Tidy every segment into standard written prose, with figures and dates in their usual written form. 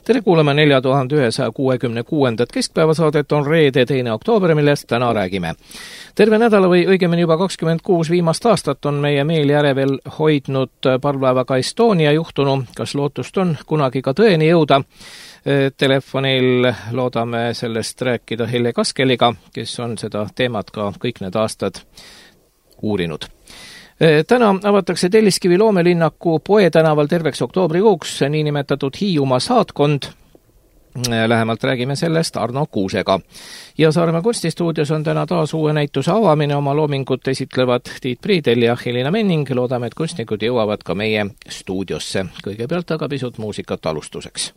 Tere kuulama 4166. keskpäevasaadet on reede 2. oktoober, millest täna räägime. Terve nädala või õigemini juba 26 viimast aastat on meie meeli ärevel hoidnud parvlaevaga Estonia juhtunu. Kas lootust on kunagi ka tõeni jõuda? Telefonil loodame sellest rääkida Helle Kaskeliga, kes on seda teemat ka kõik need aastad uurinud. Täna avatakse Telliskivi loomelinnaku Poe tänaval terveks oktoobrikuuks niinimetatud Hiiumaa saatkond. Lähemalt räägime sellest Arno Kuusega. Ja Saaremaa kunstistuudios on täna taas uue näituse avamine. Oma loomingut esitlevad Tiit Priidel ja Helina Menning. Loodame, et kunstnikud jõuavad ka meie stuudiosse. Kõigepealt aga pisut muusikat alustuseks.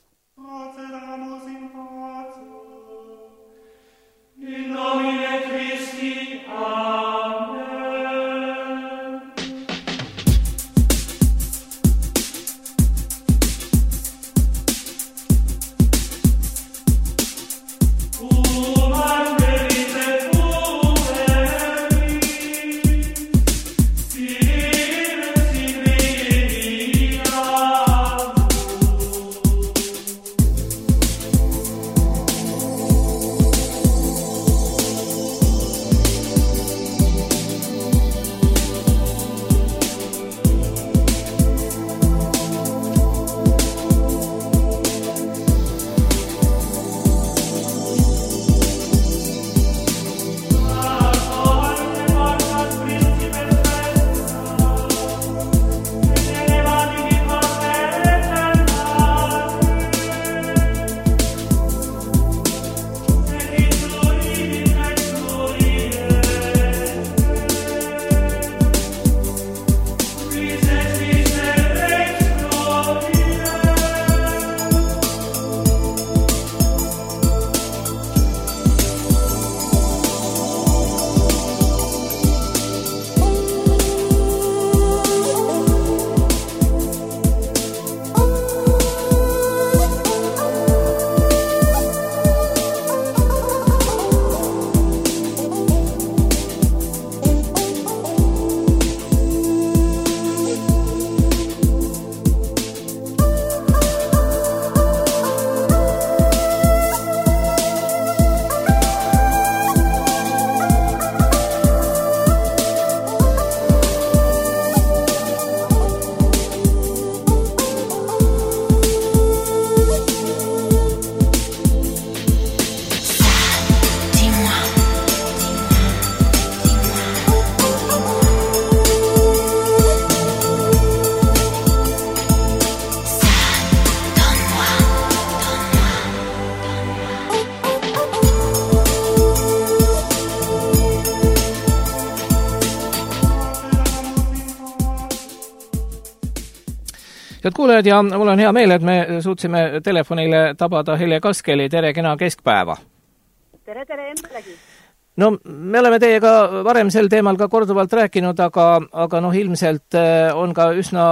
Head kuulajad, ja mul on hea meel, et me suutsime telefonile tabada Helle Kaskeli. Tere, kena keskpäeva. Tere jällegi. No, me oleme teiega varem sel teemal ka korduvalt rääkinud, aga ilmselt on ka üsna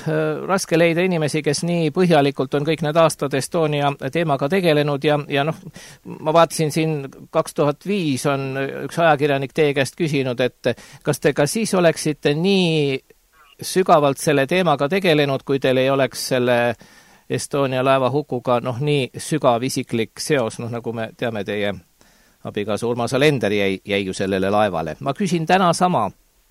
raske leida inimesi, kes nii põhjalikult on kõik need aastad Estonia teemaga tegelenud ja ma vaatasin siin 2005 on üks ajakirjanik teie käest küsinud, et kas te ka siis oleksite nii sügavalt selle teemaga tegelenud, kui teil ei oleks selle Estonia laeva hukuga nii sügav isiklik seos, nagu me teame, teie abikaasa Urmas Alender jäi ju sellele laevale. Ma küsin täna sama.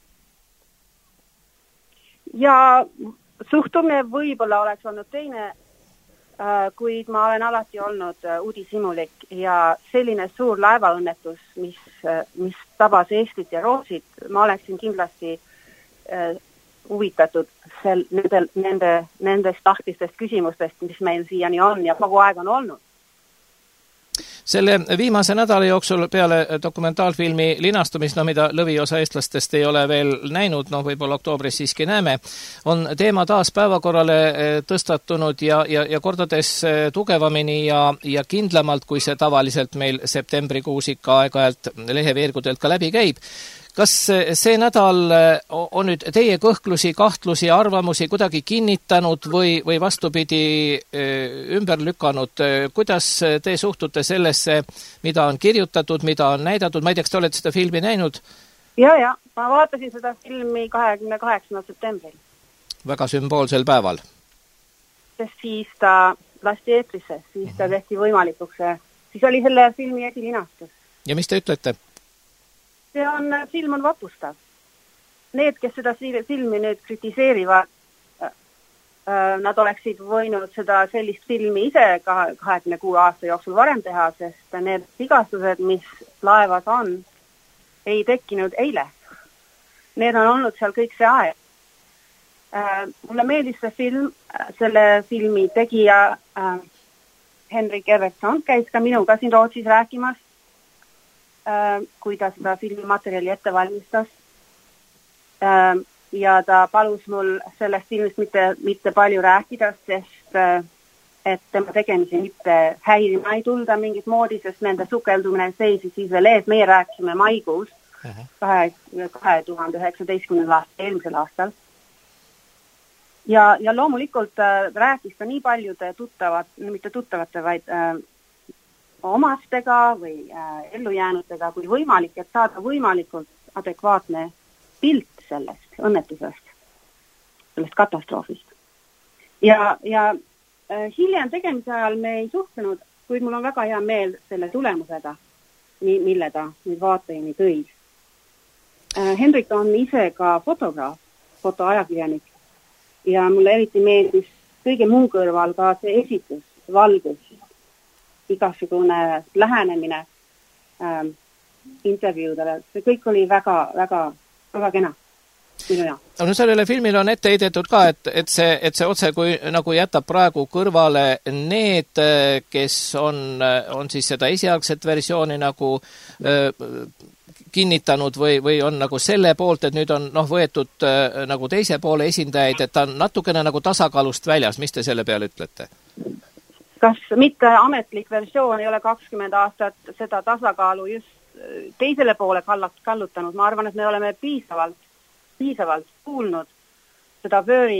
Ja suhtumine võib-olla oleks olnud teine, kuid ma olen alati olnud uudishimulik ja selline suur laevaõnnetus, mis tabas Eestit ja Rootsit, ma oleksin kindlasti huvitatud nendest tahtistest küsimustest, mis meil siiani on ja kogu aeg on olnud. Selle viimase nädala jooksul peale dokumentaalfilmi linastumist, mida lõviosa eestlastest ei ole veel näinud, võib-olla oktoobris siiski näeme, on teema taas päevakorrale tõstatunud ja kordades tugevamini ja kindlamalt, kui see tavaliselt meil septembrikuus ikka aeg-ajalt leheveergudelt ka läbi käib. Kas see nädal on nüüd teie kõhklusi, kahtlusi ja arvamusi kuidagi kinnitanud või vastupidi ümber lükanud? Kuidas te suhtute sellesse, mida on kirjutatud, mida on näidatud? Ma ei tea, kas te olete seda filmi näinud? Ja, ma vaatasin seda filmi 28. septembril. Väga sümboolsel päeval. Sest siis ta lasti eetrisse, siis ta tehti võimalikuks. Siis oli selle filmi esilinastus. Ja mis te ütlete? Film on vapustav. Need, kes seda filmi nüüd kritiseerivad, nad oleksid võinud seda sellist filmi ise 26 aasta jooksul varem teha, sest need vigastused, mis laevas on, ei tekkinud eile. Need on olnud seal kõik see aeg. Mulle meeldis see film, selle filmi tegija Henrik Evertsson käis ka minuga siin Rootsis rääkimas, kui ta seda filmimaterjali ette valmistas. Ja ta palus mul sellest filmist mitte palju rääkida, sest et tema tegemisi mitte häirima ei tulda mingit moodi, sest nende sukeldumine seisi siis veel ees. Meie rääkisime maikuus 2019. aasta, eelmisel aastal. Ja loomulikult rääkis ta nii paljude mitte tuttavate, vaid omastega või ellujäänutega kui võimalik, et saada võimalikult adekvaatne pilt sellest õnnetusest, sellest katastroofist. Ja hiljem tegemise ajal me ei suhtunud, kuid mul on väga hea meel selle tulemusega, mille ta nüüd vaatajani tõi. Henrik on ise ka fotograaf, fotoajakirjanik ja mulle eriti meeldis kõige muu kõrval ka see esitus, valgus, igasugune lähenemine intervjuudele. See kõik oli väga kena. No sellele filmile on ette heidetud ka, et see otse kui nagu jätab praegu kõrvale need, kes on siis seda esialgset versiooni nagu kinnitanud või on nagu selle poolt, et nüüd on võetud nagu teise poole esindajaid, et ta on natukene nagu tasakaalust väljas. Mis te selle peale ütlete? Kas mitte ametlik versioon ei ole 20 aastat seda tasakaalu just teisele poole kallutanud? Ma arvan, et me oleme piisavalt kuulnud seda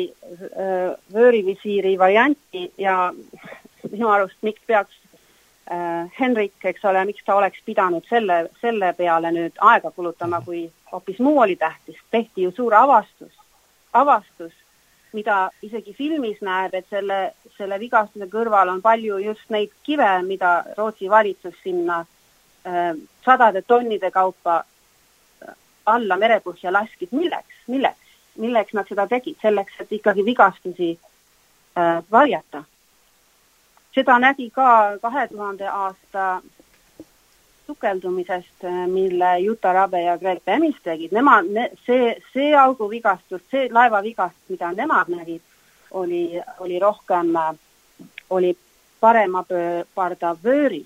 vöörivisiiri varianti ja minu arust, miks peaks Henrik, eks ole, miks ta oleks pidanud selle peale nüüd aega kulutama, kui hoopis muu oli tähtis. Tehti ju suur avastus, mida isegi filmis näeb, et selle vigastuse kõrval on palju just neid kive, mida Rootsi valitsus sinna sadade tonnide kaupa alla merepõhja laskid. Milleks nad seda tegid? Selleks, et ikkagi vigastusi varjata. Seda nägi ka 2000 aasta sukeldumisest, mille Jutta Rabe ja Greg Bemis tegid. See auguvigastus, see laevavigast, mida nemad nägid, oli rohkem, oli parema parda vööris.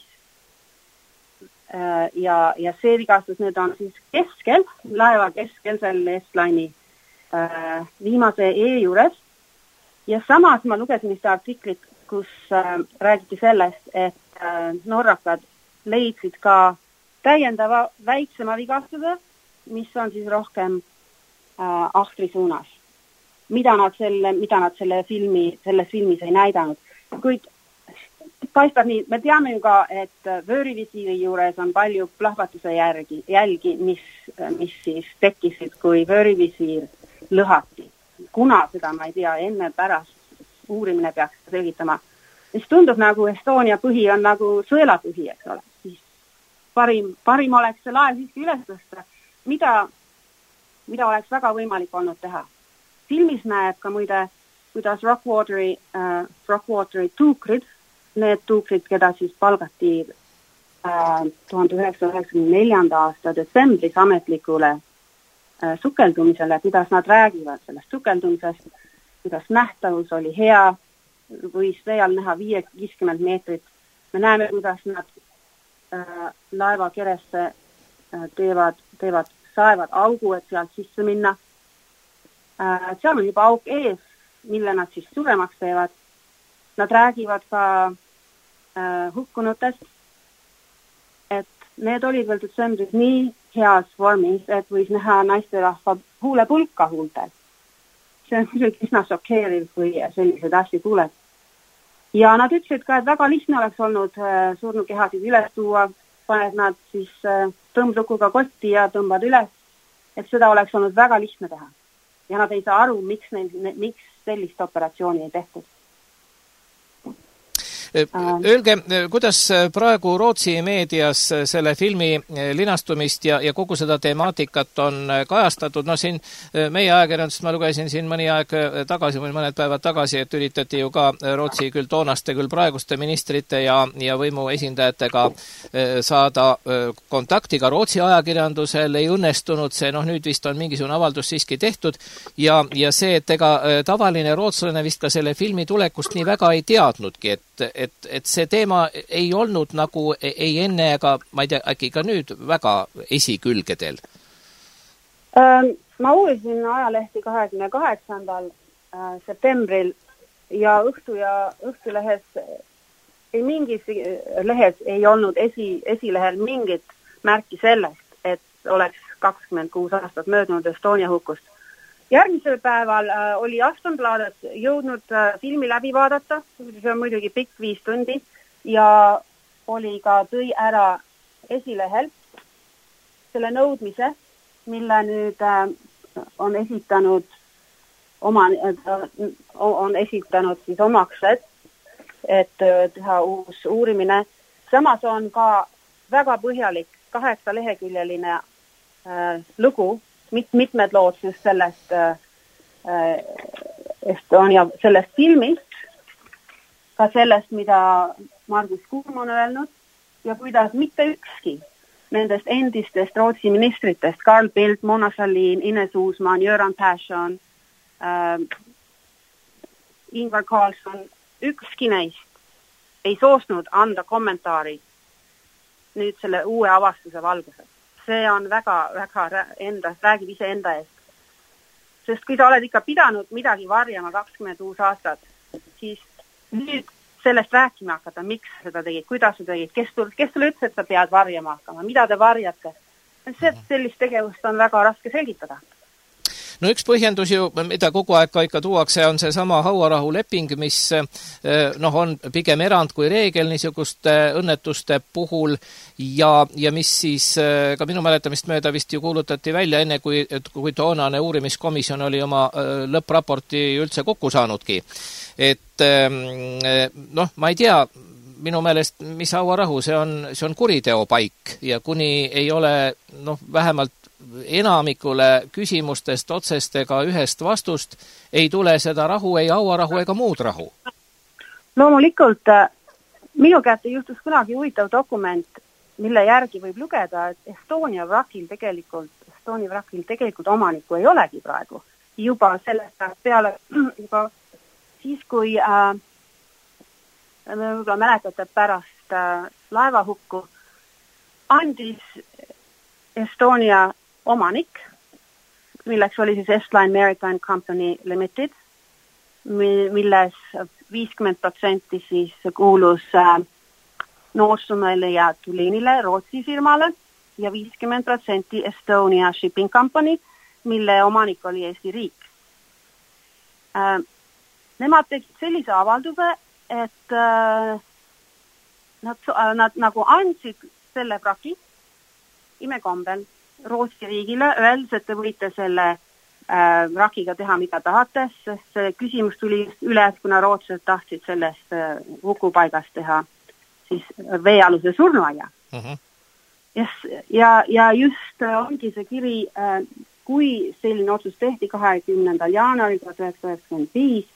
Ja see vigastus nüüd on siis laeva keskel selle S-line'i viimase juures. Ja samas ma lugesin vist artiklit, kus räägiti sellest, et norrakad leidsid ka täiendava väiksema vigastuse, mis on siis rohkem ahtri suunas. Mida nad selles filmis ei näidanud. Kuid paistab nii, me teame ju ka, et vöörivisiiri juures on palju plahvatuse jälgi, mis siis tekkisid, kui vöörivisiir lõhati. Kuna seda ma ei tea, enne pärast uurimine peaks selgitama. Mis tundub nagu Estonia põhi on nagu sõelapõhi, eks ole. Siis parim oleks see laev siiski üles tõsta, mida oleks väga võimalik olnud teha. Filmis näeb ka muide, kuidas Rockwateri tuukrid, need tuukrid, keda siis palgati 1994. aasta detsembris ametlikule sukeldumisele, kuidas nad räägivad sellest sukeldumisest, kuidas nähtavus oli hea, võis veal näha 50 meetrit. Me näeme, kuidas nad laeva keresse saevad augu, et sealt sisse minna. Seal on juba auk ees, mille nad siis suremaks teevad. Nad räägivad ka hukkunutest, et need olid veel detsembris nii heas vormis, et võis näha naisterahva huulepulka huultel. See on muidugi üsna šokeeriv, kui sellised asju kuuled. Ja nad ütlesid ka, et väga lihtne oleks olnud surnukehasid üles tuua, paned nad siis tõmblukuga kotti ja tõmbad üles, et seda oleks olnud väga lihtne teha. Ja nad ei saa aru, miks sellist operatsiooni ei tehtud. Öelge, kuidas praegu Rootsi meedias selle filmi linastumist ja kogu seda temaatikat on kajastatud? No siin meie ajakirjandust ma lugesin siin mõni aeg tagasi või mõned päevad tagasi, et üritati ju ka Rootsi küll toonaste, küll praeguste ministrite ja võimu esindajatega saada kontakti ka Rootsi ajakirjandusel, ei õnnestunud see, nüüd vist on mingisugune avaldus siiski tehtud ja see, et ega tavaline rootslane vist ka selle filmi tulekust nii väga ei teadnudki, et see teema ei olnud nagu ei enne ega ma ei tea, äkki ka nüüd väga esikülgedel. Ma uurisin ajalehti 28. septembril ja Õhtulehes mingis lehes ei olnud esilehel mingit märki sellest, et oleks 26 aastat möödunud Estonia hukust. Järgmisel päeval oli Aftonbladet jõudnud filmi läbi vaadata, see on muidugi pikk 5 tundi, ja oli ka tõi ära esilehel selle nõudmise, mille nüüd on esitanud siis omaksed, et teha uus uurimine. Samas on ka väga põhjalik 8-leheküljeline lugu, mitmed lood just sellest Estonia, sellest filmist, ka sellest, mida Margus Kurm on öelnud ja kuidas mitte ükski nendest endistest Rootsi ministritest, Carl Bildt, Mona Sahlin, Ines Uusmann, Göran Persson, Ingvar Carlsson, ükski neist ei soosnud anda kommentaari nüüd selle uue avastuse valguses. See on väga räägib ise enda eest. Sest kui sa oled ikka pidanud midagi varjama 26 aastat, siis nüüd sellest rääkima hakata, miks seda tegid, kuidas sa tegid, kes sulle ütles, et sa pead varjama hakkama, mida te varjate. Sellist tegevust on väga raske selgitada. No üks põhjendus ju, mida kogu aeg ka ikka tuuakse, on see sama hauarahuleping, mis on pigem erand kui reegel niisuguste õnnetuste puhul ja mis siis ka minu mäletamist mööda vist ju kuulutati välja enne, kui toonane uurimiskomisjon oli oma lõppraporti üldse kokku saanudki. Et ma ei tea, minu meelest, mis hauarahu, see on kuriteopaik ja kuni ei ole vähemalt enamikule küsimustest otsest ega ühest vastust, ei tule seda rahu, ei hauarahu ega muud rahu. Loomulikult minu kätte juhtus kunagi huvitav dokument, mille järgi võib lugeda, et Estonia vrakil tegelikult omanikku ei olegi praegu. Juba sellest peale, juba siis, kui võib-olla mäletate pärast laevahukku, andis Estonia omanik, milleks oli siis Estline Maritime Company Limited, milles 50% siis kuulus Nordströmile ja Tulinile, Rootsi firmale, ja 50% Estonia Shipping Company, mille omanik oli Eesti riik. Nemad tegid sellise avalduse, et nad nagu andsid selle vraki imekombel Rootsi riigile, öeldes, et te võite selle vrakiga teha, mida tahate, sest see küsimus tuli üles, kuna rootslased tahtsid sellest hukupaigast teha siis veealuse surnuaia. Ja just ongi see kiri, kui selline otsus tehti 20. jaanuaril 1995,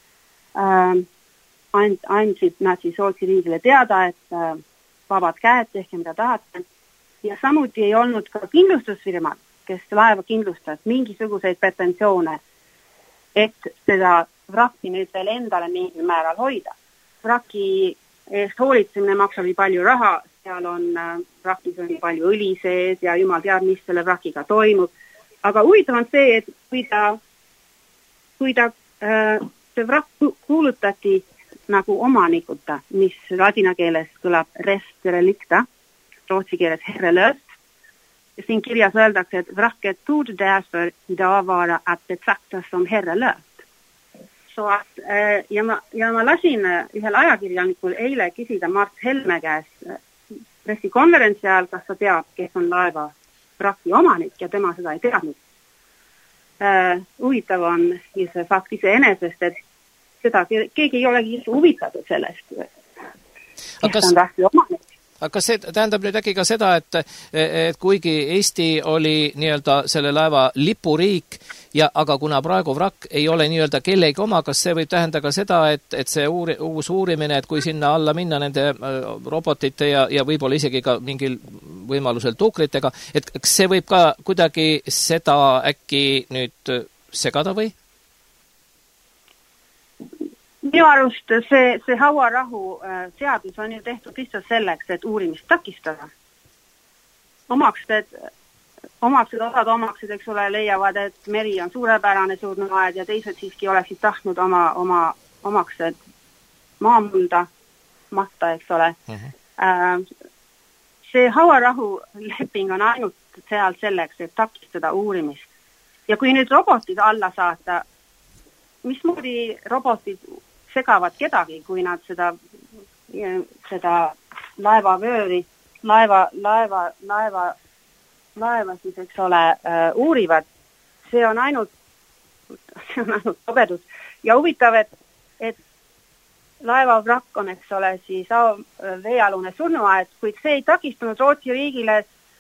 andsid nad siis Rootsi riigile teada, et vabad käed, tehke mida tahate. Ja samuti ei olnud ka kindlustusfirmad, kes laeva kindlustas mingisuguseid pretensioone, et seda vrakki nüüd veel endale mingil määral hoida. Vraki eest hoolitsemine maksab palju raha, seal on vrakis on palju õli sees ja jumal teab, mis selle vrakiga toimub. Aga huvitav on see, et kui see vrakk kuulutati nagu omanikuta, mis ladina keeles kõlab res derelicta, rootsi keeles herrelöst. Siin kirjas öeldakse, et vraket torde därför idag vara att betraktas som herrelöst. Så att, ja ma lasin ühel ajakirjanikul eile küsida Mart Helme käest pressikonverentsi ajal, kas ta teab, kes on laeva vraki omanik ja tema seda ei teadnud. Huvitav on see fakt iseenesest, et seda keegi ei olegi huvitatud sellest. kes on tähti omanik. Aga kas see tähendab nüüd äkki ka seda, et kuigi Eesti oli nii-öelda selle laeva lipuriik, aga kuna praegu vrakk ei ole nii-öelda kellegi oma, kas see võib tähenda ka seda, et see uus uurimine, et kui sinna alla minna nende robotite ja võib-olla isegi ka mingil võimalusel tukritega, et kas see võib ka kuidagi seda äkki nüüd segada või? Minu arust see hauarahu seadus on ju tehtud lihtsalt selleks, et uurimist takistada. Omaksed, eks ole, leiavad, et meri on suurepärane surnuaed ja teised siiski oleksid tahtnud oma omaksed maamulda matta, eks ole. See hauarahu leping on ainult seal selleks, et takistada uurimist. Ja kui nüüd robotid alla saata, mismoodi robotid segavad kedagi, kui nad seda laevavööri, laeva siis, eks ole, uurivad, see on ainult tobedus. Ja huvitav, et laeva vrakk on, eks ole, siis veealune surnuaed, kuid see ei takistanud Rootsi riigile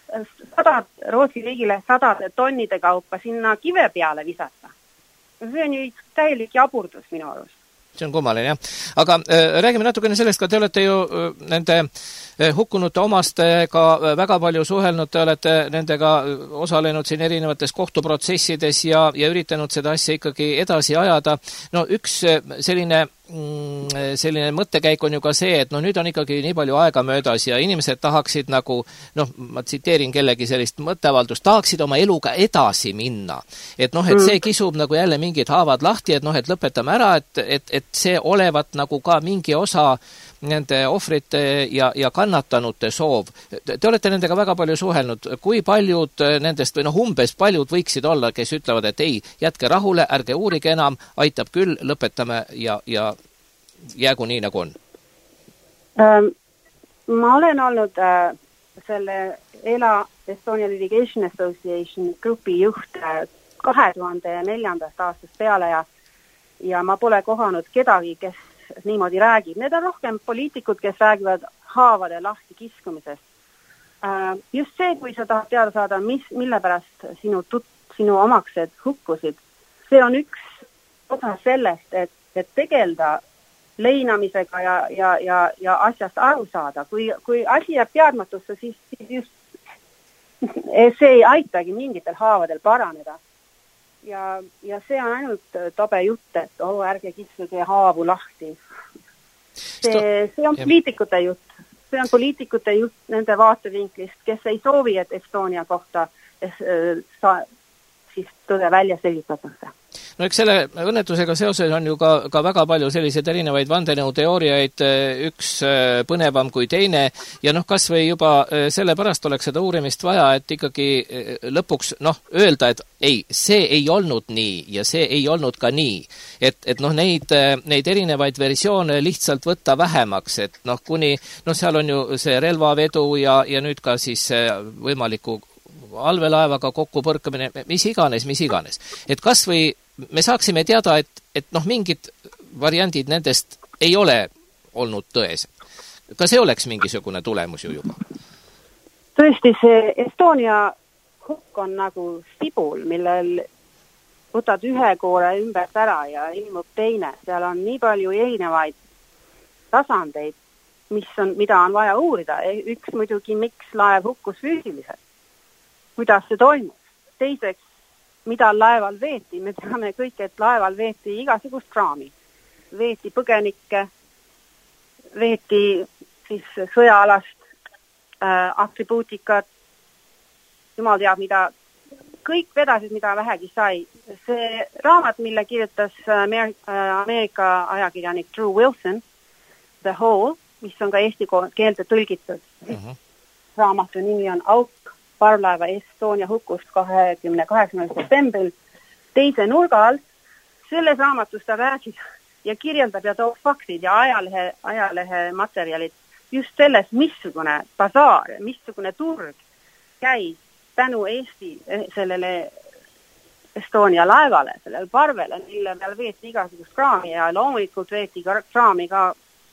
sadade tonnide kaupa sinna kive peale visata. See on ju täielik jaburdus minu arust. See on kummaline, jah. Aga räägime natukene sellest, ka te olete ju nende hukkunute omastega väga palju suhelnud, te olete nendega osalenud siin erinevates kohtuprotsessides ja üritanud seda asja ikkagi edasi ajada. No üks selline mõttekäik on ju ka see, et nüüd on ikkagi nii palju aega möödas ja inimesed tahaksid nagu, ma tsiteerin kellegi sellist mõtteavaldust, tahaksid oma eluga edasi minna. Et see kisub nagu jälle mingid haavad lahti, et lõpetame ära, et see olevat nagu ka mingi osa nende ohvrite ja kannatanute soov. Te olete nendega väga palju suhelnud. Kui paljud nendest, või umbes paljud võiksid olla, kes ütlevad, et ei, jätke rahule, ärge uurige enam, aitab küll, lõpetame ja jäägu nii, nagu on? Ma olen olnud selle ELA Estonia Litigation Association grupi juht 2004. aastast peale ja ma pole kohanud kedagi, kes niimoodi räägib. Need on rohkem poliitikud, kes räägivad haavade lahti kiskumisest. Just see, kui sa tahad teada saada, mille pärast sinu omaksed hukkusid, see on üks osa sellest, et tegelda leinamisega ja asjast aru saada. Kui asi jääb teadmatusse, siis just see ei aitagi mingitel haavadel paraneda. Ja see on ainult tobe jutt, et ärge kiskuge haavu lahti. See on poliitikute jutt. See on poliitikute jutt nende vaatevinklist, kes ei soovi, et Estonia kohta siis tõde välja selgitatakse. No eks selle õnnetusega seoses on ju ka väga palju selliseid erinevaid vandenõuteooriaid, üks põnevam kui teine ja kas või juba sellepärast oleks seda uurimist vaja, et ikkagi lõpuks öelda, et ei, see ei olnud nii ja see ei olnud ka nii. Et neid erinevaid versioone lihtsalt võtta vähemaks, et kuni, seal on ju see relvavedu ja nüüd ka siis võimaliku allveelaevaga kokkupõrkamine, mis iganes. Et kas või me saaksime teada, et mingid variandid nendest ei ole olnud tõesed. Ka see oleks mingisugune tulemus ju juba? Tõesti, see Estonia hukk on nagu sibul, millel võtad ühe koore ümbert ära ja ilmub teine. Seal on nii palju erinevaid tasandeid, mida on vaja uurida. Üks muidugi, miks laev hukkus füüsiliselt. Kuidas see toimus. Teiseks, mida laeval veeti. Me teame kõik, et laeval veeti igasugust kraami. Veeti põgenikke, veeti siis sõjaalast atribuutikat, jumal teab mida. Kõik vedasid, mida vähegi sai. See raamat, mille kirjutas Ameerika ajakirjanik Drew Wilson, The Hole, mis on ka eesti keelde tõlgitud. Raamatu nimi on Auk parvlaeva Estonia hukust 28. septembril teise nurga alt. Selles raamatus ta räägib ja kirjeldab ja toob faktid ja ajalehe materjalid just selles, missugune basaar, missugune turg käis tänu Eesti sellele Estonia laevale, sellele parvele, mille peal veeti igasugust kraami ja loomulikult veeti kraami ka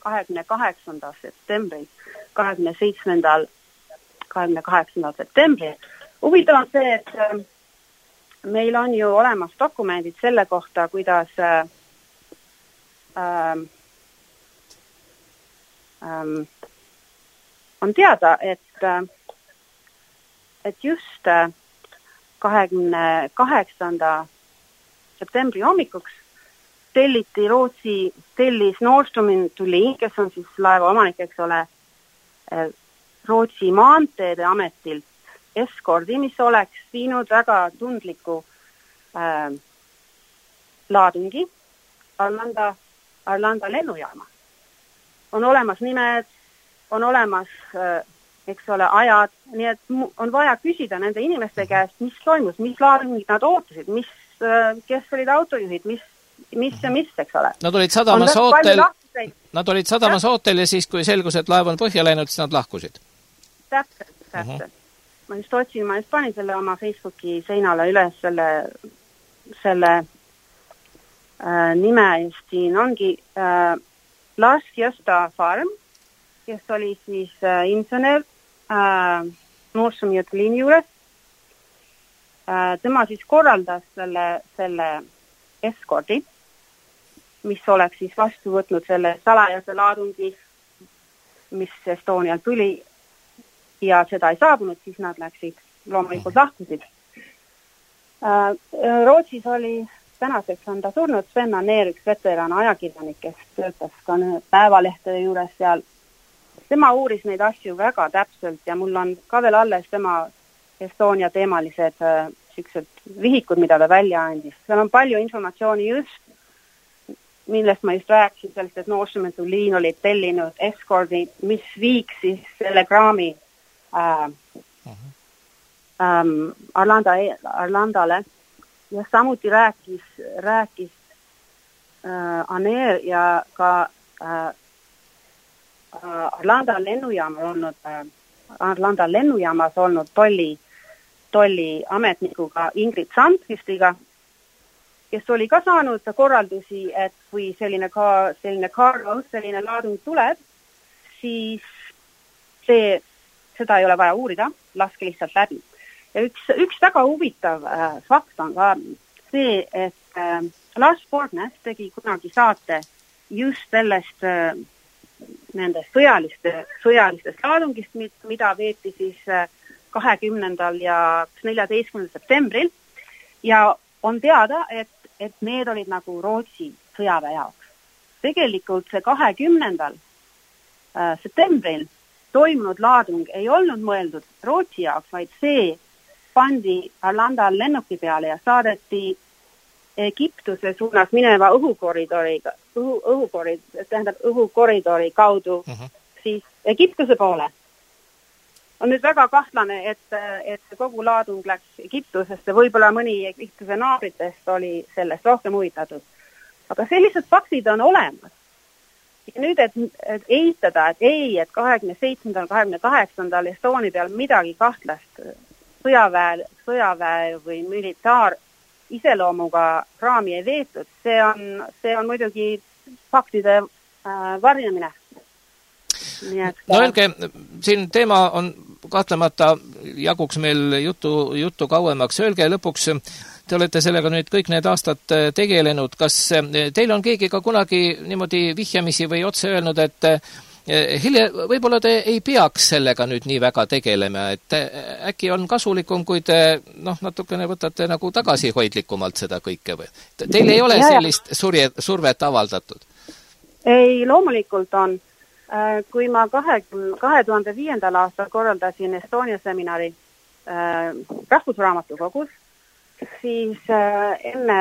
28. septembril, 28. septembril. Huvitav on see, et meil on ju olemas dokumendid selle kohta, kuidas on teada, et just 28. septembri hommikuks tellis Nordström & Thulin, kes on siis laeva omanik, eks ole, Rootsi maanteede ametilt eskordi, mis oleks viinud väga tundliku laadungi Arlanda lennujaama. On olemas nimed, on olemas, eks ole, ajad, nii et on vaja küsida nende inimeste käest, mis toimus, mis laadungid nad ootasid, kes olid autojuhid, mis, eks ole. Nad olid sadamas ootel ja siis, kui selgus, et laev on põhja läinud, siis nad lahkusid. Täpselt. Ma just panin selle oma Facebooki seinale üles selle nime just siin ongi Lars Gösta Farm, kes oli siis insener Nordström & Thulin juures. Tema siis korraldas selle eskordi, mis oleks siis vastu võtnud selle salajase laadungi, mis Estonial tuli ja seda ei saabunud, siis nad läksid, loomulikult lahkusid. Rootsis oli, tänaseks on ta surnud, Sven Anér, üks veteran ajakirjanik, kes töötas ka päevalehtede juures seal. Tema uuris neid asju väga täpselt ja mul on ka veel alles tema Estonia teemalised siuksed vihikud, mida ta välja andis. Seal on palju informatsiooni just, millest ma just rääkisin, sellest, et Nordström & Thulin oli tellinud eskordi, mis viiks siis selle kraami Arlandale ja samuti rääkis Anér ja ka Arlanda lennujaamas olnud tolli ametnikuga Ingrid Sandqvistiga, kes oli ka saanud korraldusi, et kui selline cargo, selline laadung tuleb, siis seda ei ole vaja uurida, laske lihtsalt läbi. Ja üks väga huvitav fakt on ka see, et Lars Borgness tegi kunagi saate just sellest nendest sõjalistest laadungist, mida veeti siis 20. ja 14. septembril ja on teada, et need olid nagu Rootsi sõjaväe jaoks. Tegelikult see 20. septembril toimunud laadung ei olnud mõeldud Rootsi jaoks, vaid see pandi Arlanda lennuki peale ja saadeti Egiptuse suunas mineva õhukoridori kaudu siis Egiptuse poole. On nüüd väga kahtlane, et kogu laadung läks Egiptusesse, võib-olla mõni Egiptuse naabritest oli sellest rohkem huvitatud. Aga sellised faktid on olemas. Ja nüüd, et eitada, et 27. 28. Estonia peal midagi kahtlast sõjaväe või militaar iseloomuga kraami ei veetud, see on muidugi faktide varjamine. No öelge, siin teema on kahtlemata jaguks meil juttu kauemaks. Öelge lõpuks, te olete sellega nüüd kõik need aastad tegelenud. Kas teil on keegi ka kunagi niimoodi vihjamisi või otse öelnud, et võib-olla te ei peaks sellega nüüd nii väga tegelema, et äkki on kasulikum, kui te natukene võtate nagu tagasihoidlikumalt seda kõike või? Teil ei ole sellist survet avaldatud? Ei, loomulikult on. Kui ma 2005. aastal korraldasin Estonia seminari Rahvusraamatukogus, siis enne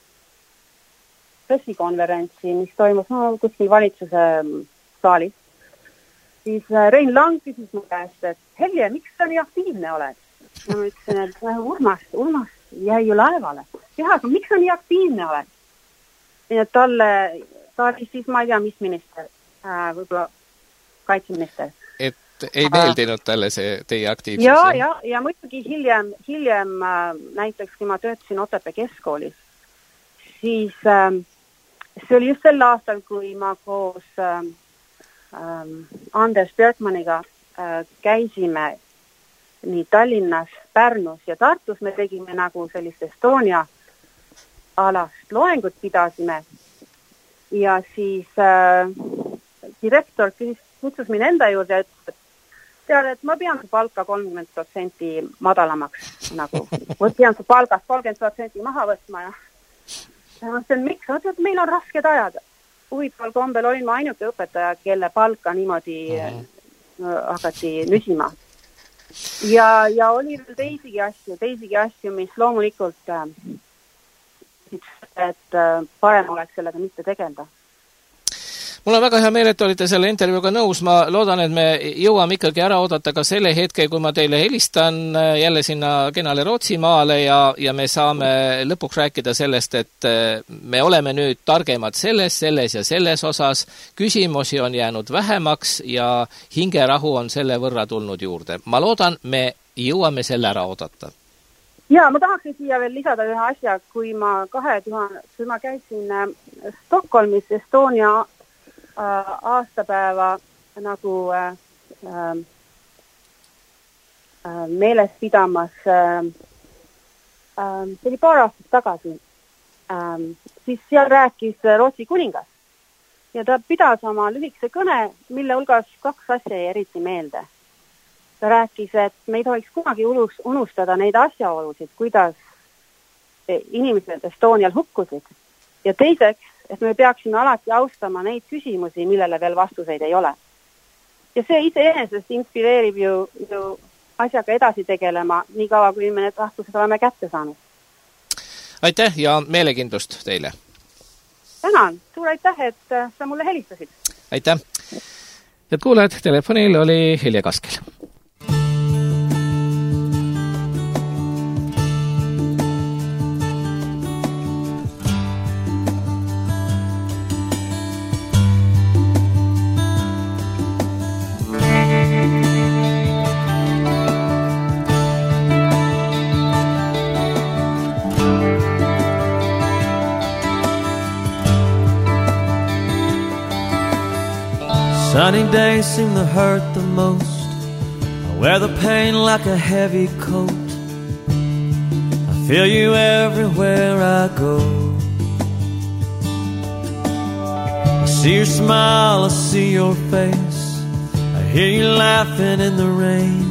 pressikonverentsi, mis toimus kuskil valitsuse saalis, siis Rein Lang küsis mu käest, et Helje, miks sa nii aktiivne oled? Ma ütlesin, et Urmas jäi ju laevale. Jah, aga miks sa nii aktiivne oled? Nii et ta oli siis, ma ei tea, mis minister, võib-olla kaitseminister. Et ei meeldinud talle see teie aktiivsus? Ja muidugi hiljem näiteks, kui ma töötasin Otepää keskkoolis, siis see oli just sel aastal, kui ma koos Anders Björkmaniga käisime nii Tallinnas, Pärnus ja Tartus. Me tegime nagu sellist Estonia alast loengut pidasime ja siis direktor kutsus mind enda juurde ja ütles, et ma pean su palka 30% madalamaks nagu. Pean su palgast 30% maha võtma ja ma mõtlen, miks? Et meil on rasked ajad. Huvitaval kombel olin ma ainuke õpetaja, kelle palka niimoodi hakati nüsima. Ja oli veel teisigi asju, mis loomulikult et parem oleks sellega mitte tegelda. Mul on väga hea meel, et olite selle intervjuuga nõus. Ma loodan, et me jõuame ikkagi ära oodata ka selle hetke, kui ma teile helistan jälle sinna kenale Rootsimaale ja me saame lõpuks rääkida sellest, et me oleme nüüd targemad selles ja selles osas. Küsimusi on jäänud vähemaks ja hingerahu on selle võrra tulnud juurde. Ma loodan, me jõuame selle ära oodata. Ja, ma tahaksin siia veel lisada ühe asja, kui ma käisin Stockholmis Estonia aastapäeva nagu meeles pidamas, see oli paar aastat tagasi, siis seal rääkis Rootsi kuningas ja ta pidas oma lühikese kõne, mille hulgas 2 asja jäi eriti meelde. Ta rääkis, et me ei tohiks kunagi unustada neid asjaolusid, kuidas inimesed Estonial hukkusid. Ja teiseks, et me peaksime alati austama neid küsimusi, millele veel vastuseid ei ole. Ja see iseenesest inspireerib ju asjaga edasi tegelema, nii kaua, kui me need vastused oleme kätte saanud. Aitäh ja meelekindlust teile! Tänan! Suur aitäh, et sa mulle helistasid! Aitäh! Head kuulajad, telefonil oli Helje Kaskel. Sunny days seem to hurt the most. I wear the pain like a heavy coat. I feel you everywhere I go. I see your smile, I see your face. I hear you laughing in the rain.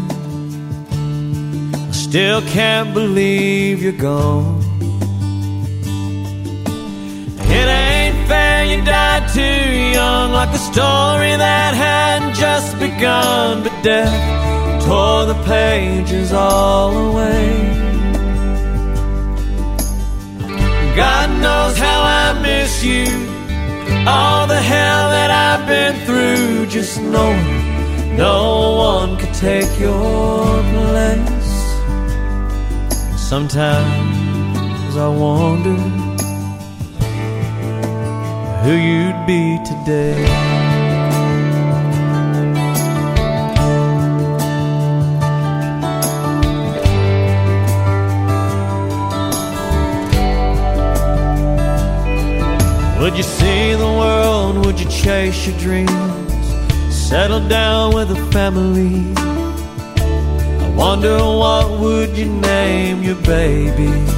I still can't believe you're gone. It ain't fair you died too young, like a story that hadn't just begun, but death tore the pages all away. God knows how I miss you, all the hell that I've been through, just knowing no one could take your place. Sometimes I wonder who you'd be today. Would you see the world? Would you chase your dreams? Settle down with a family? I wonder what would you name your babies?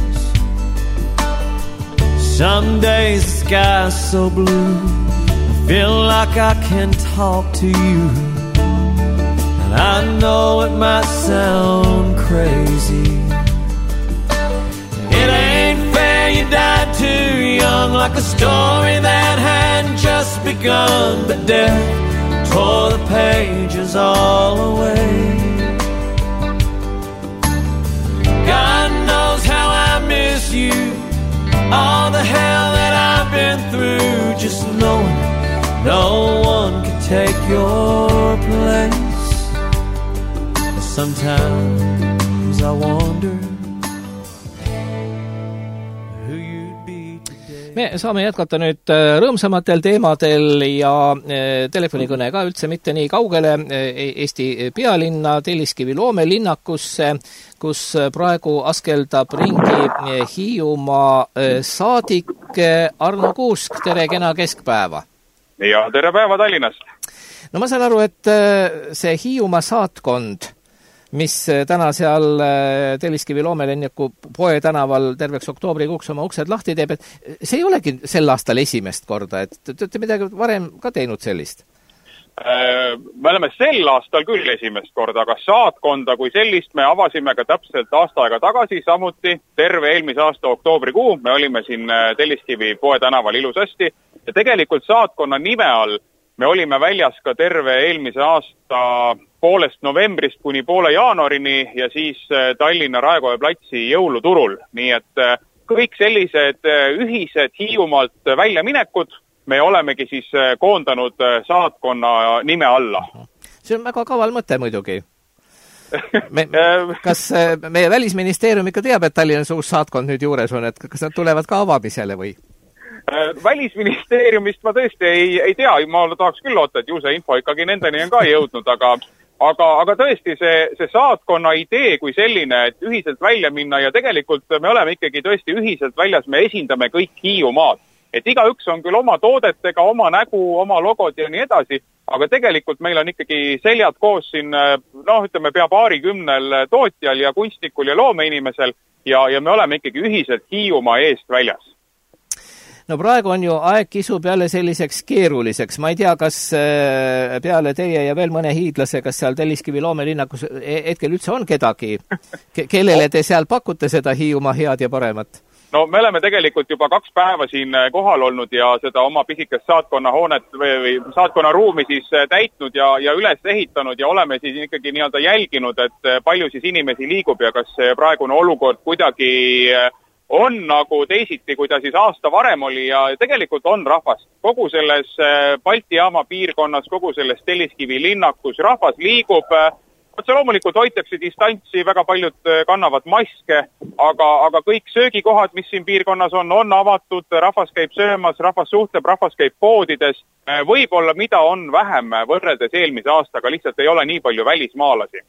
Some days the sky's so blue, I feel like I can talk to you. And I know it might sound crazy. It ain't fair you died too young, like a story that hadn't just begun, but death tore the pages all away. God knows how I miss you, all the hell that I've been through, just knowing no one can take your place. Sometimes I wonder who you'd be today. Me saame jätkata nüüd rõõmsamatel teemadel ja telefonikõne ka üldse mitte nii kaugele Eesti pealinna Telliskivi loomelinnakusse, kus praegu askeldab ringi Hiiumaa saadik Arno Kuusk. Tere, kena keskpäeva! Ja tere päeva Tallinnast! No ma saan aru, et see Hiiumaa saatkond, mis täna seal Telliskivi loomelinnaku Poe tänaval terveks oktoobrikuuks oma uksed lahti teeb, et see ei olegi sel aastal esimest korda, et te olete midagi varem ka teinud sellist? Me oleme sel aastal küll esimest korda, aga saatkonda kui sellist me avasime ka täpselt aasta aega tagasi, samuti terve eelmise aasta oktoobrikuu. Me olime siin Telliskivi Poe tänaval ilusasti ja tegelikult saatkonna nime all me olime väljas ka terve eelmise aasta poolest novembrist kuni poole jaanuarini ja siis Tallinna Raekoja platsi jõuluturul. Nii et kõik sellised ühised Hiiumaalt väljaminekud me olemegi siis koondanud saatkonna nime alla. See on väga kaval mõte muidugi. Kas meie välisministeerium ikka teab, et Tallinnas uus saatkond nüüd juures on, et kas nad tulevad ka avamisele või? Välisministeeriumist ma tõesti ei tea, ma tahaks küll loota, et ju see info ikkagi nendeni on ka jõudnud, aga tõesti see saatkonna idee kui selline, et ühiselt välja minna ja tegelikult me oleme ikkagi tõesti ühiselt väljas, me esindame kõik Hiiumaad. Et igaüks on küll oma toodetega, oma nägu, oma logod ja nii edasi, aga tegelikult meil on ikkagi seljad koos siin, ütleme, pea paarikümnel tootjal ja kunstnikul ja loomeinimesel ja me oleme ikkagi ühiselt Hiiumaa eest väljas. No praegu on ju aeg kisub jälle selliseks keeruliseks. Ma ei tea, kas peale teie ja veel mõne hiidlase, kas seal Telliskivi loomelinnakus hetkel üldse on kedagi, kellele te seal pakute seda Hiiumaa head ja paremat? No me oleme tegelikult juba 2 päeva siin kohal olnud ja seda oma pisikest saatkonna hoonet või saatkonna ruumi siis täitnud ja üles ehitanud ja oleme siis ikkagi nii-öelda jälginud, et palju siis inimesi liigub ja kas praegune olukord kuidagi on nagu teisiti, kui ta siis aasta varem oli ja tegelikult on rahvast. Kogu selles Balti jaama piirkonnas, kogu selles Telliskivi linnakus rahvas liigub. See loomulikult hoitakse distantsi, väga paljud kannavad maske, aga kõik söögikohad, mis siin piirkonnas on avatud, rahvas käib söömas, rahvas suhtleb, rahvas käib poodides. Võib-olla mida on vähem võrreldes eelmise aastaga, lihtsalt ei ole nii palju välismaalasi.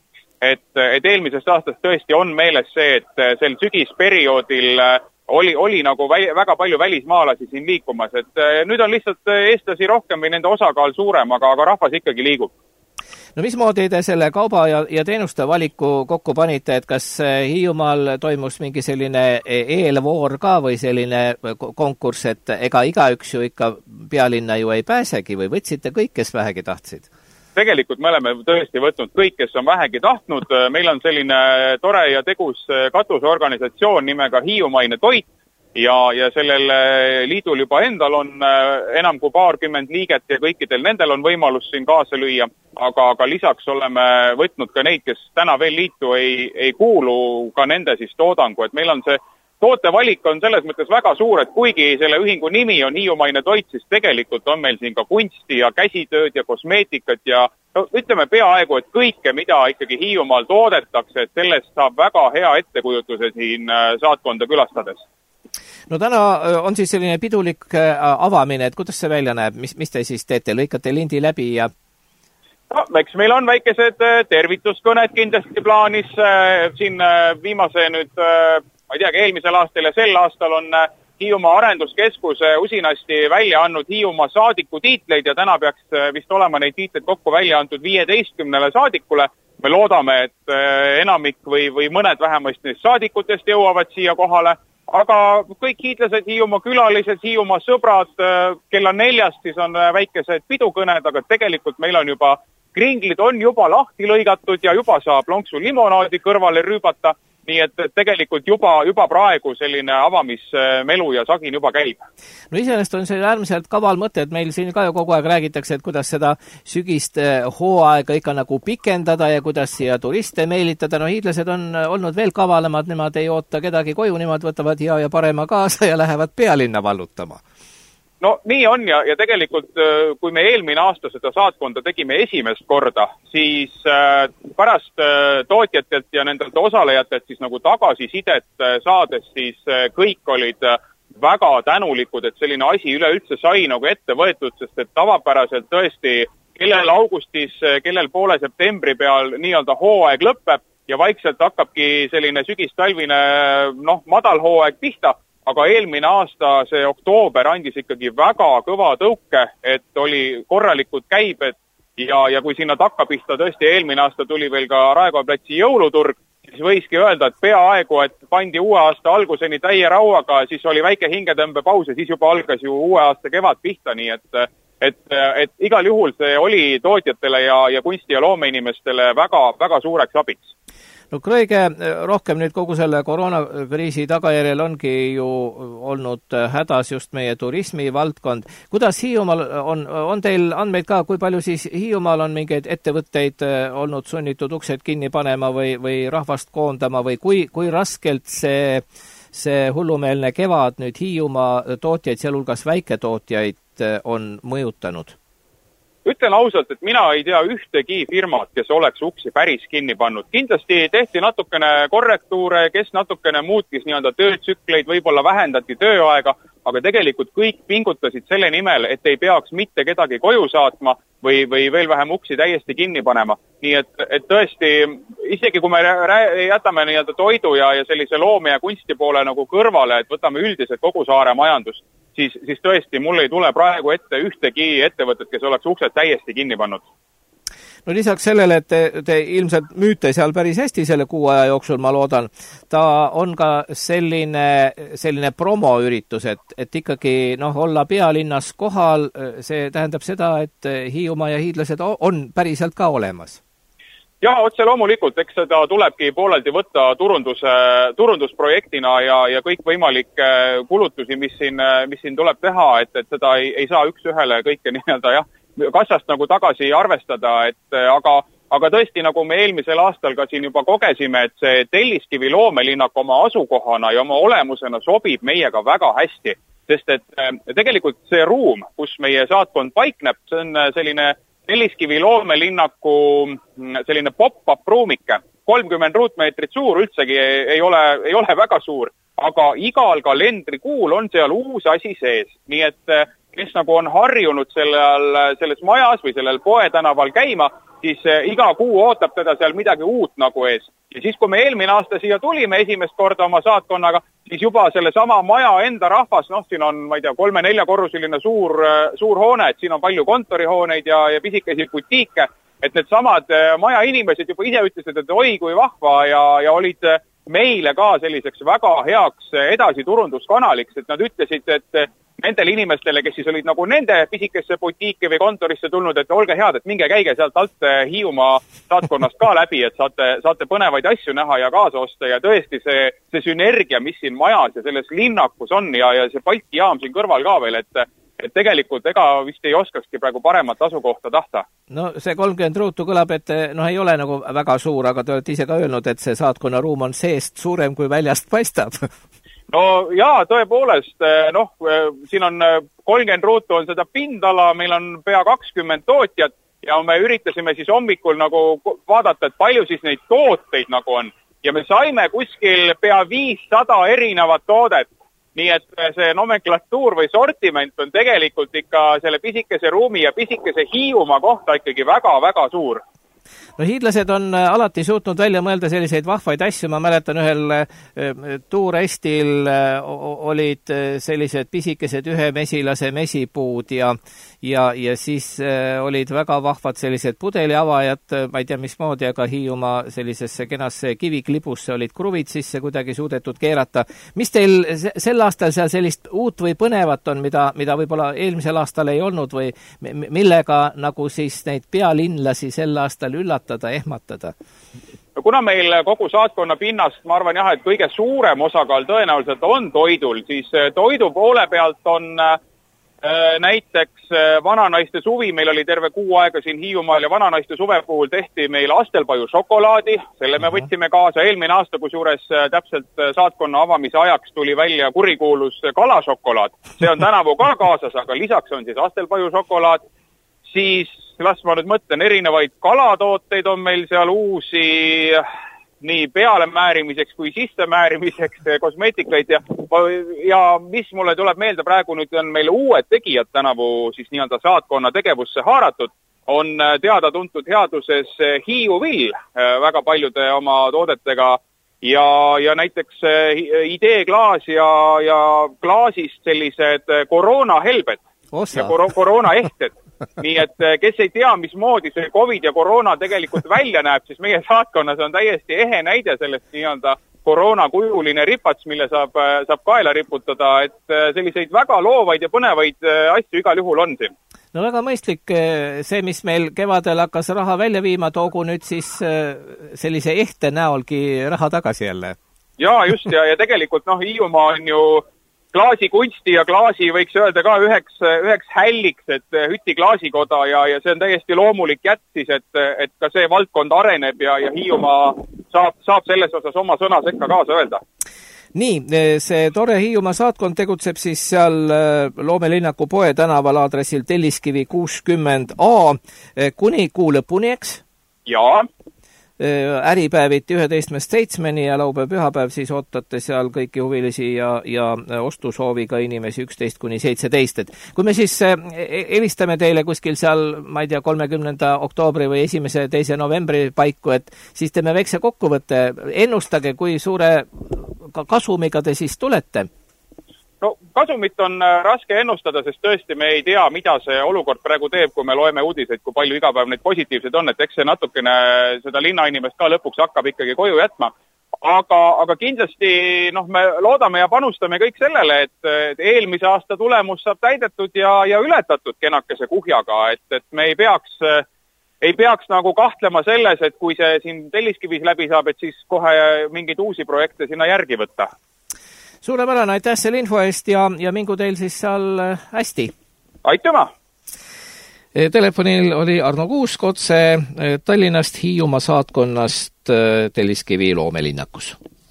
Et eelmisest aastast tõesti on meeles see, et sel sügisperioodil oli nagu väga palju välismaalasi siin liikumas. Et nüüd on lihtsalt eestlasi rohkem või nende osakaal suurem, aga rahvas ikkagi liigub. No mismoodi te selle kauba ja teenuste valiku kokku panite, et kas Hiiumaal toimus mingi selline eelvoor ka või selline konkurss, et ega igaüks ju ikka pealinna ju ei pääsegi või võtsite kõik, kes vähegi tahtsid? Tegelikult me oleme tõesti võtnud kõik, kes on vähegi tahtnud. Meil on selline tore ja tegus katusorganisatsioon nimega Hiiumaine toit. Ja sellel liidul juba endal on enam kui 20 liiget ja kõikidel nendel on võimalus siin kaasa lüüa, aga lisaks oleme võtnud ka neid, kes täna veel liitu ei kuulu, ka nende siis toodangu, et meil on see tootevalik on selles mõttes väga suur, et kuigi selle ühingu nimi on Hiiumaine toit, siis tegelikult on meil siin ka kunsti ja käsitööd ja kosmeetikat ja ütleme peaaegu, et kõike, mida ikkagi Hiiumaal toodetakse, et sellest saab väga hea ettekujutuse siin saatkonda külastades. No täna on siis selline pidulik avamine, et kuidas see välja näeb? Mis te siis teete? Lõikate lindi läbi ja... No, eks meil on väikesed tervituskõned kindlasti plaanis. Siin viimase nüüd, ma ei teagi, eelmisel aastal ja sel aastal on Hiiumaa Arenduskeskus usinasti välja andnud Hiiumaa saadiku tiitleid ja täna peaks vist olema neid tiitleid kokku välja antud 15 saadikule. Me loodame, et enamik või mõned vähemasti saadikutest jõuavad siia kohale. Aga kõik hiidlased, Hiiumaa külalised, Hiiumaa sõbrad, kella 4 siis on väikesed pidukõned, aga tegelikult meil on juba kringlid on juba lahti lõigatud ja juba saab lonksu limonaadi kõrvale rüübata, nii et tegelikult juba praegu selline avamismelu ja sagin juba käib. No iseenesest on see äärmiselt kaval mõte, et meil siin ka ju kogu aeg räägitakse, et kuidas seda sügist hooaega ikka nagu pikendada ja kuidas siia turiste meelitada. No hiidlased on olnud veel kavalamad, nemad ei oota kedagi koju, nemad võtavad hea ja parema kaasa ja lähevad pealinna vallutama. No nii on ja tegelikult kui me eelmine aasta seda saatkonda tegime esimest korda, siis pärast tootjatelt ja nendelt osalejatelt siis nagu tagasisidet saades, siis kõik olid väga tänulikud, et selline asi üleüldse sai nagu ette võetud, sest et tavapäraselt tõesti kellel augustis, kellel poole septembri peal nii-öelda hooaeg lõpeb ja vaikselt hakkabki selline sügistalvine madal hooaeg pihta. Aga eelmine aasta see oktoober andis ikkagi väga kõva tõuke, et oli korralikud käibed ja kui sinna takkapihta tõesti eelmine aasta tuli veel ka Raekoja platsi jõuluturg, siis võiski öelda, et peaaegu, et pandi uue aasta alguseni täie rauaga, siis oli väike hingetõmbepaus ja siis juba algas ju uue aasta kevad pihta, nii et igal juhul see oli tootjatele ja kunsti- ja loomeinimestele väga suureks abiks. No kõige rohkem nüüd kogu selle koroonakriisi tagajärjel ongi ju olnud hädas just meie turismivaldkond. Kuidas Hiiumaal on teil andmeid ka, kui palju siis Hiiumaal on mingeid ettevõtteid olnud sunnitud uksed kinni panema või rahvast koondama või kui raskelt see hullumeelne kevad nüüd Hiiumaa tootjaid, sealhulgas väiketootjaid on mõjutanud? Ütlen ausalt, et mina ei tea ühtegi firmat, kes oleks uksi päris kinni pannud. Kindlasti tehti natukene korrektuure, kes natukene muutis nii-öelda töötsükleid, võib-olla vähendati tööaega, aga tegelikult kõik pingutasid selle nimel, et ei peaks mitte kedagi koju saatma või veel vähem uksi täiesti kinni panema. Nii et tõesti, isegi kui me jätame nii-öelda toidu ja sellise loome ja kunsti poole nagu kõrvale, et võtame üldiselt kogu saare majandust, siis tõesti mul ei tule praegu ette ühtegi ettevõtet, kes oleks uksed täiesti kinni pannud. No lisaks sellele, et te ilmselt müüte seal päris hästi selle kuu aja jooksul, ma loodan, ta on ka selline promoüritus, et ikkagi olla pealinnas kohal, see tähendab seda, et Hiiumaa ja hiidlased on päriselt ka olemas. Ja otse loomulikult, eks seda tulebki pooleldi võtta turundusprojektina ja kõik võimalikke kulutusi, mis siin tuleb teha, et seda ei saa üks ühele kõike nii-öelda kassast nagu tagasi arvestada, aga tõesti, nagu me eelmisel aastal ka siin juba kogesime, et see Telliskivi loomelinnak oma asukohana ja oma olemusena sobib meiega väga hästi, sest et tegelikult see ruum, kus meie saatkond paikneb, see on selline Telliskivi loomelinnaku selline pop-up ruumike, 30 ruutmeetrit suur, üldsegi ei ole väga suur, aga igal kalendrikuul on seal uus asi sees, nii et kes nagu on harjunud selles majas või sellel poetänaval käima, siis iga kuu ootab teda seal midagi uut nagu ees. Ja siis, kui me eelmine aasta siia tulime esimest korda oma saatkonnaga, siis juba selle sama maja enda rahvas, siin on, ma ei tea, 3-4 korruseline suur hoone, et siin on palju kontorihooneid ja pisikesi butiike, et need samad maja inimesed juba ise ütlesid, et oi kui vahva ja olid meile ka selliseks väga heaks edasiturunduskanaliks, et nad ütlesid, et nendele inimestele, kes siis olid nagu nende pisikesse butiike või kontorisse tulnud, et olge head, et minge käige sealt alt Hiiumaa saatkonnast ka läbi, et saate põnevaid asju näha ja kaasa osta ja tõesti see sünergia, mis siin majas ja selles linnakus on ja see Balti jaam siin kõrval ka veel, et tegelikult ega vist ei oskakski praegu paremat asukohta tahta. No see 30 ruutu kõlab, et ei ole nagu väga suur, aga te olete ise ka öelnud, et see saatkonnaruum on seest suurem kui väljast paistab. No jaa, tõepoolest, siin on 30 ruutu on seda pindala, meil on pea 20 tootjat ja me üritasime siis hommikul nagu vaadata, et palju siis neid tooteid nagu on. Ja me saime kuskil pea 500 erinevat toodet, nii et see nomenklatuur või sortiment on tegelikult ikka selle pisikese ruumi ja pisikese Hiiumaa kohta ikkagi väga-väga suur. No hiidlased on alati suutnud välja mõelda selliseid vahvaid asju, ma mäletan ühel tuurestil olid sellised pisikesed ühe mesilase mesipuud ja siis olid väga vahvad sellised pudeliavajad, ma ei tea mismoodi, aga Hiiumaa sellisesse kenasse kiviklibusse olid kruvid sisse kuidagi suudetud keerata. Mis teil sel aastal seal sellist uut või põnevat on, mida võib-olla eelmisel aastal ei olnud või millega nagu siis neid pealinlasi sel aastal üllatada, ehmatada? Kuna meil kogu saatkonna pinnast, ma arvan et kõige suurem osakaal tõenäoliselt on toidul, siis toidu poole pealt on näiteks vananaiste suvi, meil oli terve kuu aega siin Hiiumaal ja vananaiste suve puhul tehti meil Astelpaju šokolaadi, selle me võtsime kaasa eelmine aasta, kusjuures täpselt saatkonna avamise ajaks tuli välja kurikuulus kalašokolaad. See on tänavu ka kaasas, aga lisaks on siis Astelpaju šokolaad, siis las ma nüüd mõtlen, erinevaid kalatooteid on meil seal uusi, nii peale määrimiseks kui sisse määrimiseks, kosmeetikaid ja mis mulle tuleb meelde praegu nüüd on meil uued tegijad tänavu siis nii-öelda saatkonna tegevusse haaratud, on teada-tuntud headuses Hiiu vill väga paljude oma toodetega ja näiteks ideeklaas ja klaasist sellised koroonahelbed ja koroonaehted. nii et kes ei tea, mismoodi see COVID ja koroona tegelikult välja näeb, siis meie saatkonnas on täiesti ehe näide sellest nii-öelda koroonakujuline ripats, mille saab kaela riputada, et selliseid väga loovaid ja põnevaid asju igal juhul on siin. No väga mõistlik, see, mis meil kevadel hakkas raha välja viima, toogu nüüd siis sellise ehte näolgi raha tagasi jälle. Jaa, just, ja tegelikult Hiiumaa on ju klaasikunsti ja klaasi võiks öelda ka üheks hälliks, et Hüti klaasikoda ja see on täiesti loomulik jätt siis, et ka see valdkond areneb ja Hiiumaa saab selles osas oma sõna sekka kaasa öelda. Nii, see tore Hiiumaa saatkond tegutseb siis seal Loomelinnaku poe tänaval aadressil Telliskivi 60A kuni kuu lõpuni, eks? Jaa. Äripäeviti 11.7 ja laupäev-pühapäev siis ootate seal kõiki huvilisi ja ostusooviga inimesi 11-17. Et kui me siis helistame teile kuskil seal, ma ei tea, 30. oktoobri või 1.2. novembri paiku, et siis teeme väikse kokkuvõtte. Ennustage, kui suure kasumiga te siis tulete? No kasumit on raske ennustada, sest tõesti me ei tea, mida see olukord praegu teeb, kui me loeme uudiseid, kui palju iga päev neid positiivseid on, et eks see natukene seda linnainimest ka lõpuks hakkab ikkagi koju jätma. Aga kindlasti me loodame ja panustame kõik sellele, et eelmise aasta tulemus saab täidetud ja ületatud kenakese kuhjaga, et me ei peaks nagu kahtlema selles, et kui see siin Telliskivis läbi saab, et siis kohe mingeid uusi projekte sinna järgi võtta. Suurepärane, aitäh selle info eest ja mingu teil siis seal hästi. Aitüma! Telefonil oli Arno Kuusk otse Tallinnast Hiiumaa saatkonnast Telliskivi Loomelinnakus.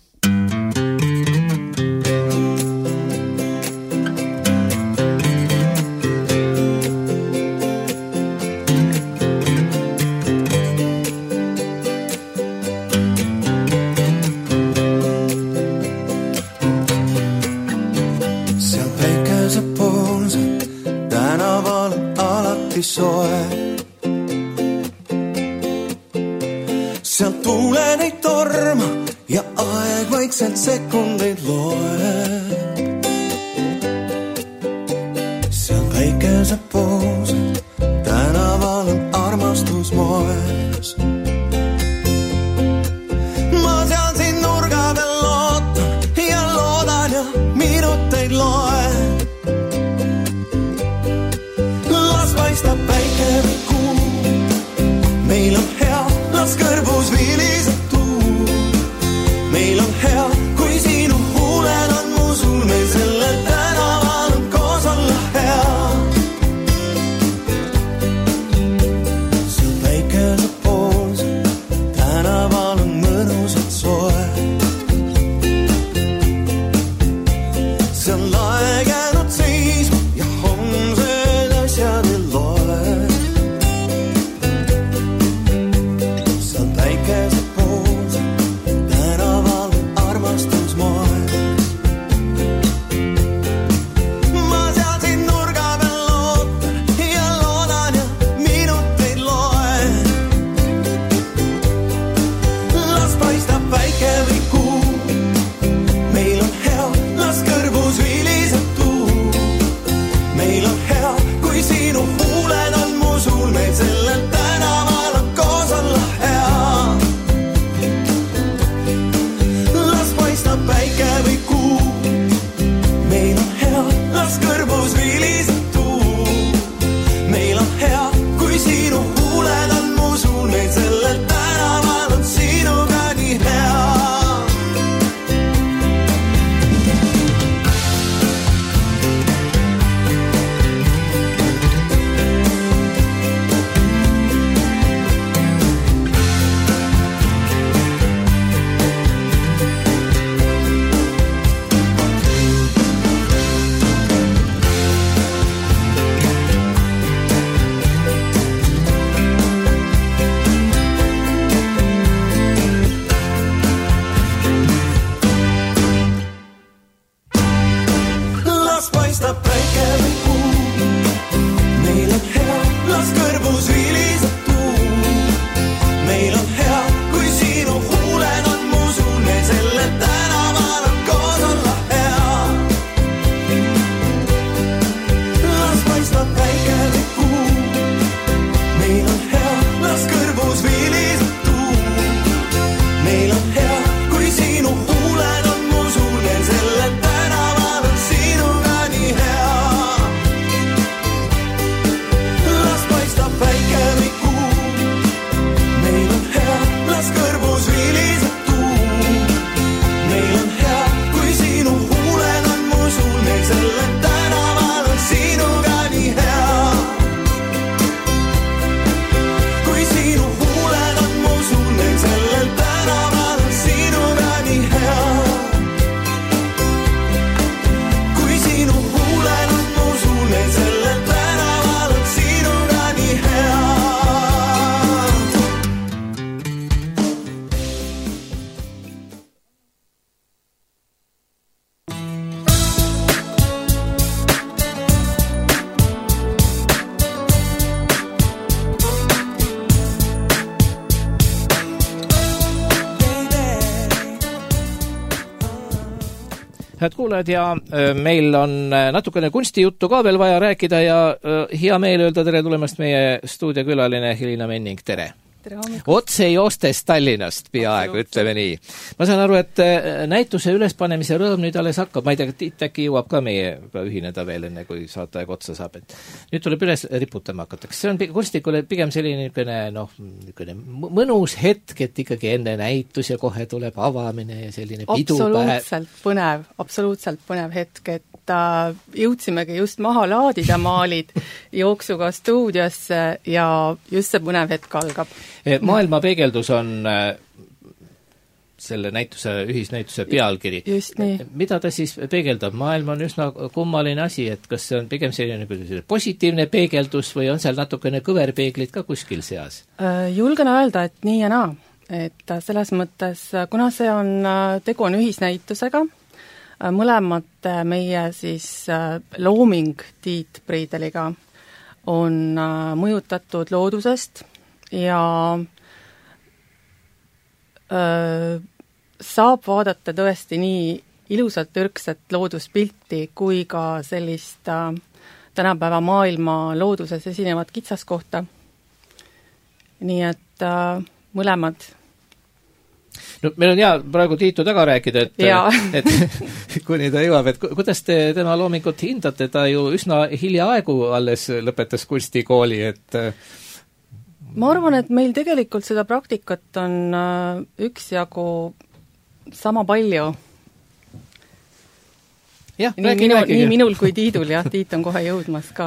Soe. Sealt tulen ei torma ja aeg vaikselt sekundeid loeb. Seal päikese poosed, tänaval on armastus moes. Ma seal siin nurga peal lootan ja loodan ja minuteid loen. Paistab päike või kuu, meil on hea, las kõrbus viliseb tuu. Meil on hea, kui sinu huuled on mu sul, meil sellel tänaval on koos olla hea. Seal päikese poolsed, tänaval on mõnusad soe. See on laeg jäänud seisma ja homsed asjad ei loe. head kuulajad ja meil on natukene kunstijuttu ka veel vaja rääkida ja hea meel öelda tere tulemast meie stuudiokülaline Helina Menning, tere! Otse joostes Tallinnast peaaegu, ütleme nii. Ma saan aru, et näituse ülespanemise rõõm nüüd alles hakkab. Ma ei tea, et äkki jõuab ka meiega ühineda veel enne, kui saataeg otsa saab. Et nüüd tuleb üles riputama hakatakse. See on kunstnikule pigem selline mõnus hetk, et ikkagi enne näitus ja kohe tuleb avamine ja selline pidupäev. Absoluutselt põnev hetk, et jõudsimegi just maha laadida maalid jooksuga stuudiosse ja just see põnev hetk algab. Maailma peegeldus on selle ühisnäituse pealkiri. Just nii. Mida ta siis peegeldab? Maailm on üsna kummaline asi, et kas see on pigem selline positiivne peegeldus või on seal natukene kõverpeeglid ka kuskil seas? Julgen öelda, et nii ja naa. Et selles mõttes, kuna see on, tegu on ühisnäitusega, mõlemad meie siis looming Tiit Priideliga on mõjutatud loodusest ja saab vaadata tõesti nii ilusat ürkset looduspilti kui ka sellist tänapäeva maailma looduses esinevat kitsaskohta. Nii et mõlemad. No meil on hea praegu Tiitu taga rääkida, et kuni ta jõuab, et kuidas te tema loomingut hindate, ta ju üsna hiljaaegu alles lõpetas kunstikooli, et ma arvan, et meil tegelikult seda praktikat on üksjagu sama palju. Nii minul kui Tiidul, jah, Tiit on kohe jõudmas ka.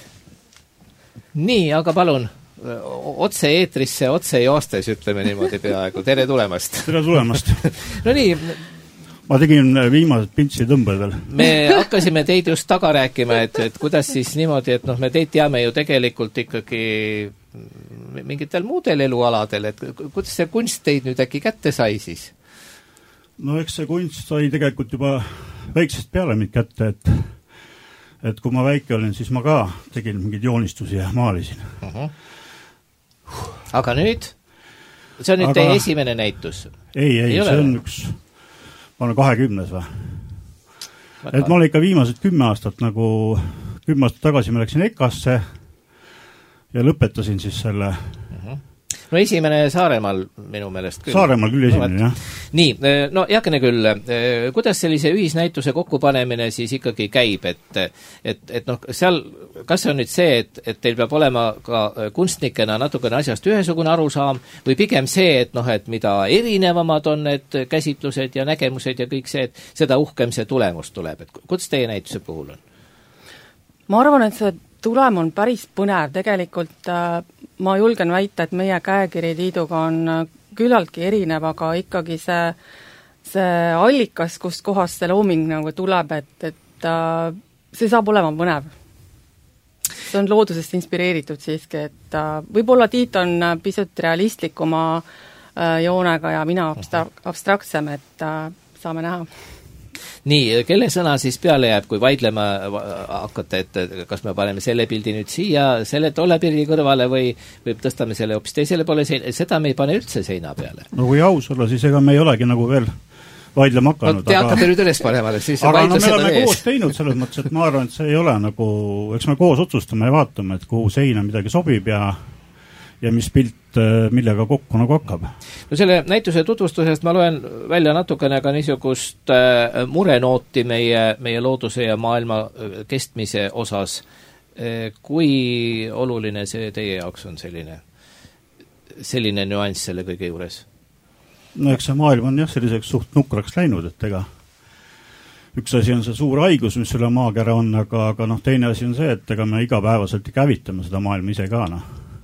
Nii, aga palun, otse eetrisse, otse joostes, ütleme niimoodi peaaegu. Tere tulemast! Tere tulemast! No nii. Ma tegin viimased pintsi tõmbed veel. Me hakkasime teid just taga rääkima, et kuidas siis niimoodi, et me teid teame ju tegelikult ikkagi mingitel muudel elualadel, et kuidas see kunst teid nüüd äkki kätte sai siis? No eks see kunst sai tegelikult juba väiksest peale mind kätte, et kui ma väike olin, siis ma ka tegin mingeid joonistusi ja maalisin. Aga nüüd? See on nüüd teie esimene näitus? Ei, see on ma olen 20 või? Et ma olin ikka viimased 10 aastat tagasi ma läksin EKA-sse ja lõpetasin siis selle. No esimene Saaremaal minu meelest küll. Saaremaal küll esimene, jah. Nii, no jakene küll, kuidas sellise ühisnäituse kokkupanemine siis ikkagi käib, et seal, kas see on nüüd see, et teil peab olema ka kunstnikena natukene asjast ühesugune arusaam või pigem see, et mida erinevamad on need käsitlused ja nägemused ja kõik see, et seda uhkem see tulemus tuleb, et kuidas teie näituse puhul on? Ma arvan, et see tulem on päris põnev, tegelikult ma julgen väita, et meie käekiri Tiiduga on küllaltki erinev, aga ikkagi see allikas, kust kohast see looming tuleb, et see saab olema põnev. See on loodusest inspireeritud siiski, et võib-olla Tiit on pisut realistlikuma joonega ja mina abstraktsem, et saame näha. Nii, kelle sõna siis peale jääb, kui vaidlema hakkate, et kas me paneme selle pildi nüüd siia, selle tolle pildi kõrvale või tõstame selle hoopis teisele poole seda me ei pane üldse seina peale? No kui aus olla, siis ega me ei olegi veel vaidlema hakanud. Te hakkate nüüd üles panema, siis aga me oleme koos teinud selles mõttes, et ma arvan, et see ei ole eks me koos otsustame ja vaatame, et kuhu seina midagi sobib ja mis pilt millega kokku hakkab. No selle näituse tutvustusest ma loen välja natukene ka niisugust murenooti meie looduse ja maailma kestmise osas. Kui oluline see teie jaoks on selline nüanss selle kõige juures? No eks see maailm on selliseks suht nukraks läinud, et üks asi on see suur haigus, mis üle maakera on, aga teine asi on see, et me igapäevaselt käivitame seda maailma ise ka.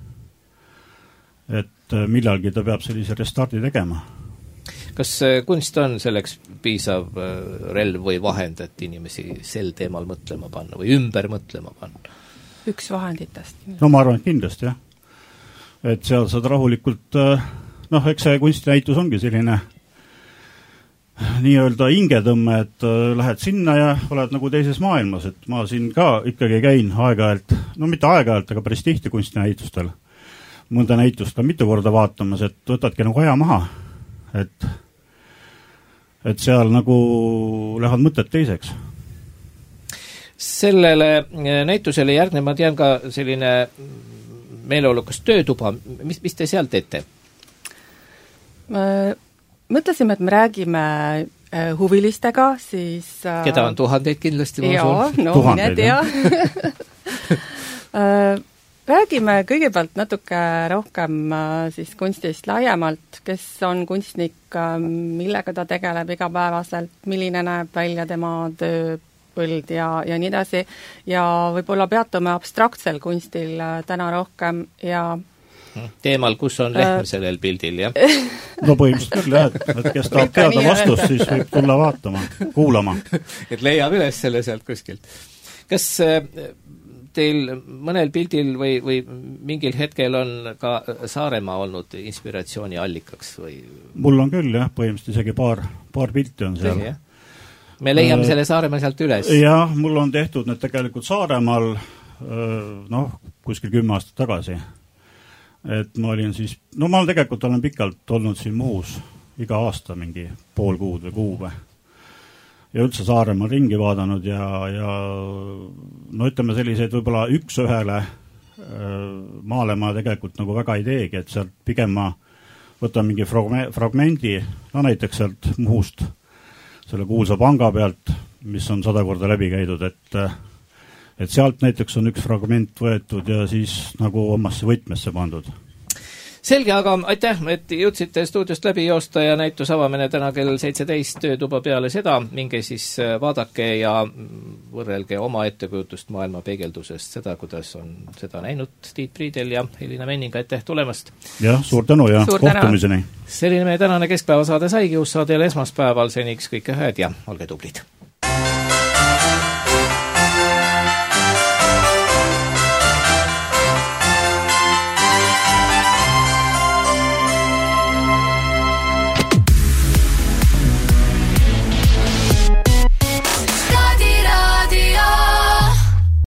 Et millalgi ta peab sellise restardi tegema. Kas kunst on selleks piisav relv või vahend, et inimesi sel teemal mõtlema panna või ümber mõtlema panna? Üks vahenditest. No ma arvan, et kindlasti, jah. Et seal saad rahulikult, eks see kunstinäitus ongi selline nii-öelda hingetõmme, et lähed sinna ja oled nagu teises maailmas, et ma siin ka ikkagi käin aeg-ajalt, mitte aeg-ajalt, aga päris tihti kunstinäitustel. Mõnda näitust ka mitu korda vaatamas, et võtadki aja maha, et seal nagu lähevad mõtted teiseks. Sellele näitusele järgneb, ma tean ka selline meeleolukas töötuba, mis te seal teete? Mõtlesime, et me räägime huvilistega, siis keda on tuhandeid kindlasti, ma usun. No mine tea. Räägime kõigepealt natuke rohkem siis kunstist laiemalt, kes on kunstnik, millega ta tegeleb igapäevaselt, milline näeb välja tema tööpõld ja nii edasi. Ja võib-olla peatume abstraktsel kunstil täna rohkem ja teemal, kus on lehm sellel pildil, jah? No põhimõtteliselt küll, jah, et kes tahab teada vastust, siis võib tulla vaatama, kuulama. Et leiab üles selle sealt kuskilt. Kas teil mõnel pildil või mingil hetkel on ka Saaremaa olnud inspiratsiooni allikaks? Või? Mul on küll, jah, põhimõtteliselt isegi paar pilti on seal. Me leiame selle Saaremaa sealt üles. Jah, mul on tehtud need tegelikult Saaremaal kuskil 10 aastat tagasi. Et ma olin siis, ma tegelikult olen pikalt olnud siin Muhus iga aasta mingi pool kuud või kuube. Ja üldse Saaremaal ringi vaadanud ja ütleme selliseid võib-olla üks-ühele maale ma tegelikult nagu väga ei teegi, et sealt pigem ma võtan mingi fragmendi, näiteks sealt Muhust, selle kuulsa panga pealt, mis on 100 korda läbi käidud, et sealt näiteks on üks fragment võetud ja siis nagu omasse võtmesse pandud. Selge, aga aitäh, et jõudsite stuudiost läbi joosta ja näitus avamine täna kell 17 töötuba peale seda. Minge siis vaadake ja võrrelge oma ettekujutust maailma peegeldusest seda, kuidas on seda näinud Tiit Priidel ja Helina Menning. Aitäh tulemast! Jah, suur tänu ja kohtumiseni! Selline meie tänane keskpäevasaade saigi, uus saade esmaspäeval, seniks kõike head ja olge tublid!